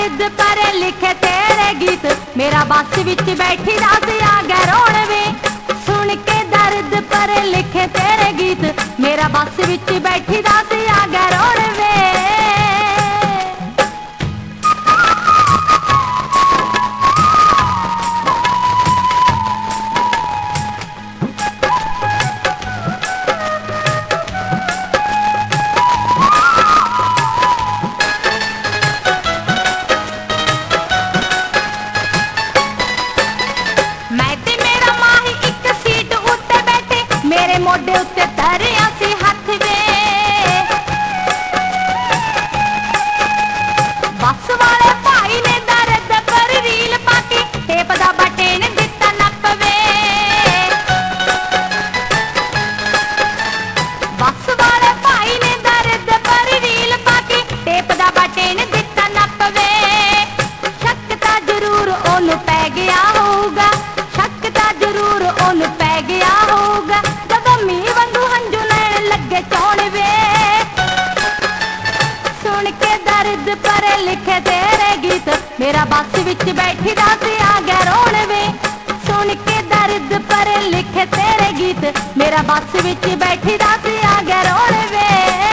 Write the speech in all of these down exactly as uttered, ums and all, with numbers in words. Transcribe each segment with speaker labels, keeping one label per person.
Speaker 1: दर्द भरे लिखे तेरे गीत मेरा बस विच बैठी दस आ गया रोण वे। सुन के दर्द भरे लिखे तेरे गीत मेरा बस विच बैठी दस आ गया रोण वे। मोढे उत्ते धरिया सी हथ वे बस वाले भाई ने दर्द पर रील पाके टेप दा बटन दिता नप वे। बस वाले भाई ने दर्द पर रील पाके टेप दा बटन दिता नप वे। शक तां जरूर ओनू पै गया होगा, शक तां जरूर ओनू पै गया होगा सुन के दर्द भरे लिखे तेरे गीत मेरा बस विच बैठी दस आ गया रोण वे। सुन के दर्द भरे लिखे तेरे गीत मेरा बस विच बैठी दस आ गया रोण वे।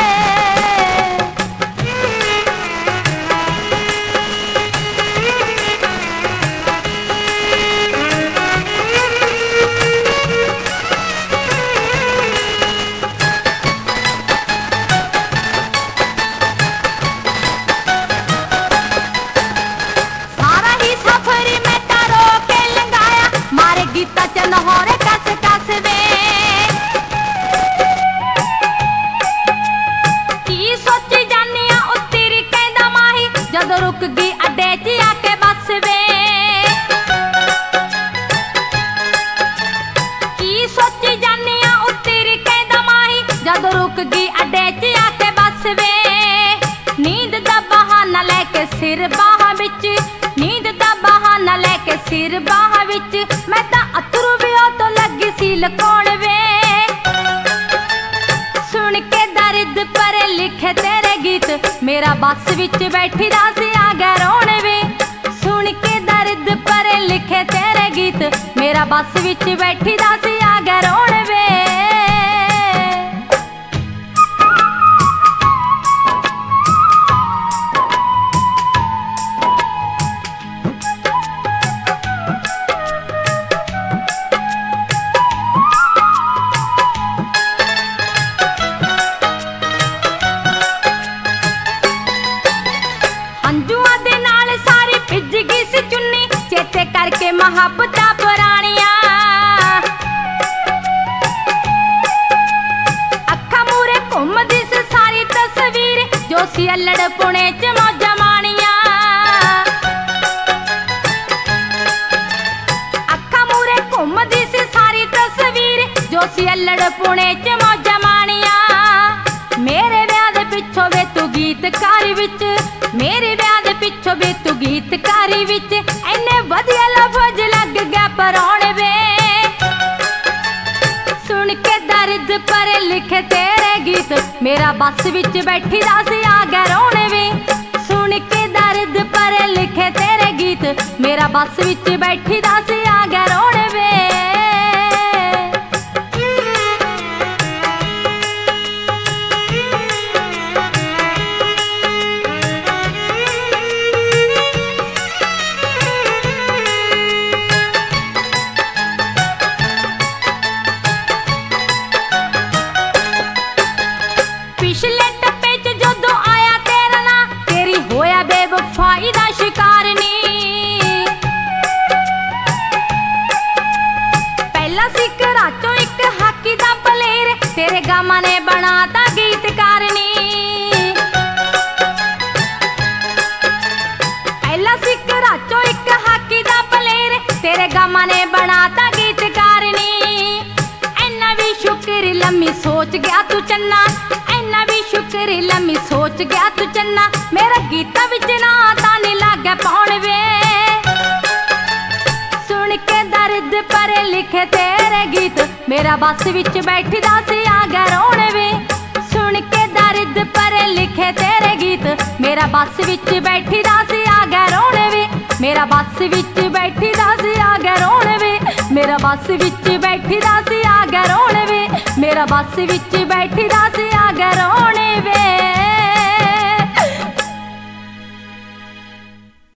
Speaker 1: गीता च लाहौरे कस कस वे की सोची जानी आ ओ तेरी कहंदा माही जदों रुक गई अड्डे च आके बस वे। की सोची जानी आ ओ तेरी कहंदा माही जदों रुक गई अड्डे च आके बस वे। नींद दा बहाना लेके सिर बाहां विच, नींद दा बहाना लेके सिर बाहां विच मैं तां अतरू भी ओ तो लगी सी लकाउण वे। सुन के दर्द भरे लिखे तेरे गीत मेरा बस विच बैठी दस आ गया रोण वे। सुन के दर्द भरे लिखे तेरे गीत मेरा बस विच बैठी दस आ गया रोण वे। चेते करके मुहब्बतां पुरानियां अखा मूरे घुमदी सी सारी तस्वीर जो सी अल्लड़ पुणे च मौजा माणियां। अखा मूरे घुमदी सी सारी तस्वीर जो सी अल्लड़ पुणे च मौजा माणियां। मेरे ब्याह दे पिछों वे तू गीतकार विच, मेरे ब्याह दे पिछों वे तू गीतकारी विच इन्ने वधिया लफज लग गया पराउण वे। सुन के दर्द भरे लिखे तेरे गीत मेरा बस विच बैठी दस आ गया रोण वे। सुन के दर्द भरे लिखे तेरे गीत मेरा बस विच बैठी दस आ गया रोण वे। पिछले टप्पे च जदों आया तेरा ना तेरी होया बेवफाई दा शिकार नी। पहला सी कराचों एक हाकी दा प्लेयर तेरे गामा ने बनाता गीतकार नी। पहला सी कराचों एक हाकी दा प्लेयर तेरे गामा ने बनाता गीतकार नी। इन्ना भी शुक्र लम्मी सोच गया तू चन्ना, इन्ना भी शुक्र लम्मी सोच गया तू चन्ना मेरा गीता विच ना ताने लागे पाउण वे। सुन के दर्द भरे लिखे तेरे गीत मेरा बस विच बैठी दस आ गया रोण वे। सुन के दर्द जिद पर लिखे तेरे गीत। मेरा बस विच बैठी दा सी आ गया रोने वे, मेरा बस विच बैठी दा सी आ गया रोने वे, मेरा बस विच बैठी दा सी आ गया रोने वे, मेरा बस विच बैठी दा सी आ गया रोने वे।